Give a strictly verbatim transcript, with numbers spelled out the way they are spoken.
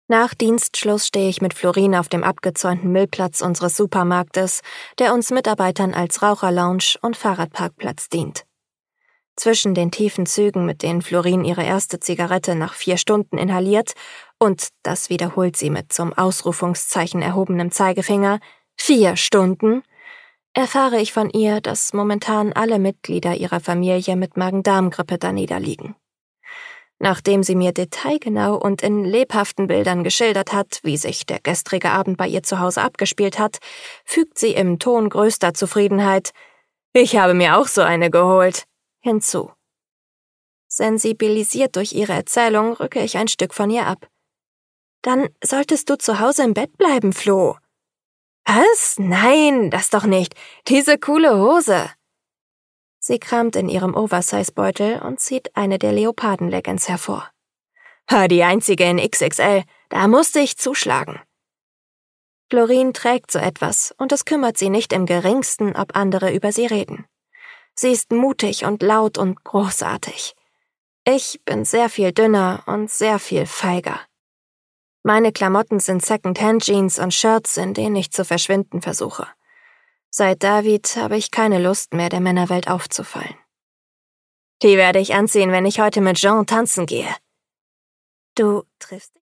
Nach Dienstschluss stehe ich mit Florin auf dem abgezäunten Müllplatz unseres Supermarktes, der uns Mitarbeitern als Raucherlounge und Fahrradparkplatz dient. Zwischen den tiefen Zügen, mit denen Florin ihre erste Zigarette nach vier Stunden inhaliert, und das wiederholt sie mit zum Ausrufungszeichen erhobenem Zeigefinger, vier Stunden, erfahre ich von ihr, dass momentan alle Mitglieder ihrer Familie mit Magen-Darm-Grippe daniederliegen. Nachdem sie mir detailgenau und in lebhaften Bildern geschildert hat, wie sich der gestrige Abend bei ihr zu Hause abgespielt hat, fügt sie im Ton größter Zufriedenheit »Ich habe mir auch so eine geholt« hinzu. Sensibilisiert durch ihre Erzählung rücke ich ein Stück von ihr ab. »Dann solltest du zu Hause im Bett bleiben, Flo.« »Was? Nein, das doch nicht. Diese coole Hose.« Sie kramt in ihrem Oversize-Beutel und zieht eine der Leoparden-Leggings hervor. »Ha, die einzige in X X L, da musste ich zuschlagen.« Florin trägt so etwas und es kümmert sie nicht im Geringsten, ob andere über sie reden. Sie ist mutig und laut und großartig. Ich bin sehr viel dünner und sehr viel feiger. Meine Klamotten sind Second-Hand-Jeans und Shirts, in denen ich zu verschwinden versuche. Seit David habe ich keine Lust mehr, der Männerwelt aufzufallen. Die werde ich anziehen, wenn ich heute mit Jean tanzen gehe. Du triffst dich?